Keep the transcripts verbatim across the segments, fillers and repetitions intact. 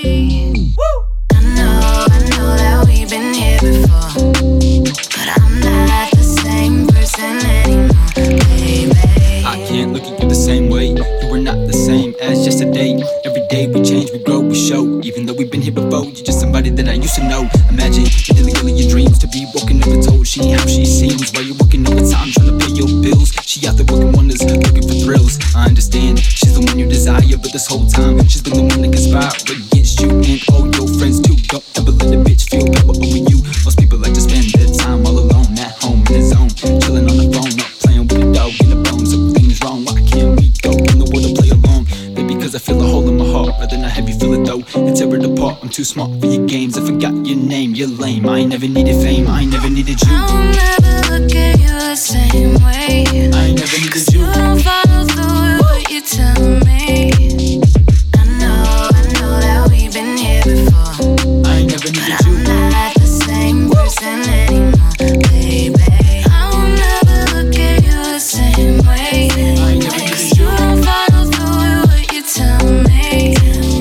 I know, I know that we've been here before, but I'm not the same person anymore, baby. I can't look at you the same way. You were not the same as yesterday. Every day we change, we grow, we show. Even though we've been here before, you're just somebody that I used to know. Imagine you're nearly killing your dreams to be walking over told. She ain't how she seems while you're working overtime trying to pay your bills. She out there working wonders, looking for thrills. I understand, she's the one you desire, but this whole time she's been the one that conspired against you and all your friends too. Don't ever let a bitch feel power over you. Most people like to spend their time all alone at home in the zone, chilling on the phone, not playing with a dog in the bones. Something's wrong, why can't we go in the world to play alone? Baby, cause I feel a hole in my heart, rather not have you feel it though and tear it apart. I'm too smart for your games, I forgot your name, you're lame. I ain't never needed fame, I ain't never needed you. I'll never look at you the same way. I ain't never needed you. You don't follow through with what you tell me. I know, I know that we've been here before, I ain't never needed but you. I'm not the same person anymore, baby. I'll never look at you the same way. I ain't never needed You you. don't follow through with what you tell me.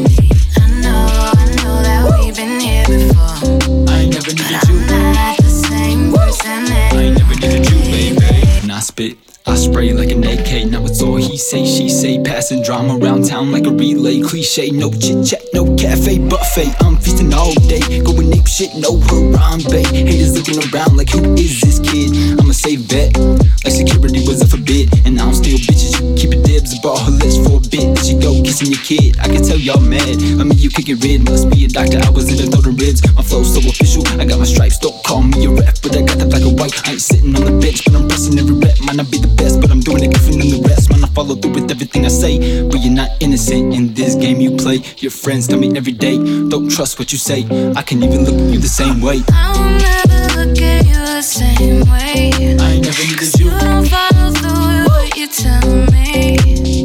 I know, I know that we've been here before, I ain't never but needed you. I'm not the same person I ain't anymore. never needed you, baby. When I spit, I spray like an A K. Now it's all he say, she say. Passing drama around town like a relay. Cliche, no chit chat, no cafe buffet. I'm feasting all day, going ape shit, no Harambe. Haters looking around like, who is this kid? I'm a safe bet, like security was a forbid. And I don't steal bitches, you keep it dibs. Ball her lips for a bit, she go kissing your kid. I can tell y'all mad, I mean you kicking red. Must be a doctor, I was in the throat of ribs. My flow so official, I got my stripes. Don't call me a rep, but I got that black and white. I ain't sitting on the bench, but I'm pressing every rep. Might not be the best, but I'm doing it different than the rest. Man, I follow through with everything I say, but you're not innocent in this game you play. Your friends tell me every day, don't trust what you say. I can even look at you the same way. I'll never look at you the same way. I ain't never needed you. You don't follow through with what you tell me.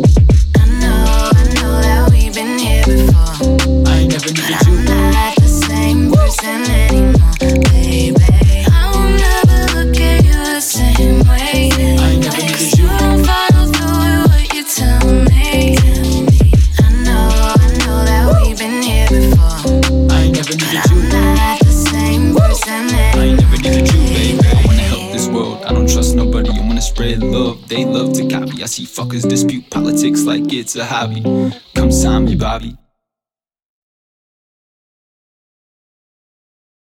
I know, I know that we've been here before, I ain't never but needed you. I'm not the same person anymore, baby. I'll never look at you the same way. I ain't never needed you. You don't follow through with what you tell me. I know, I know that we've been here before, I ain't never but needed you. I'm not the same person I anymore. ain't never needed you, baby. I wanna help this world, I don't trust nobody. I wanna spread love, they love to copy. I see fuckers dispute politics like it's a hobby. Come sign me, Bobby.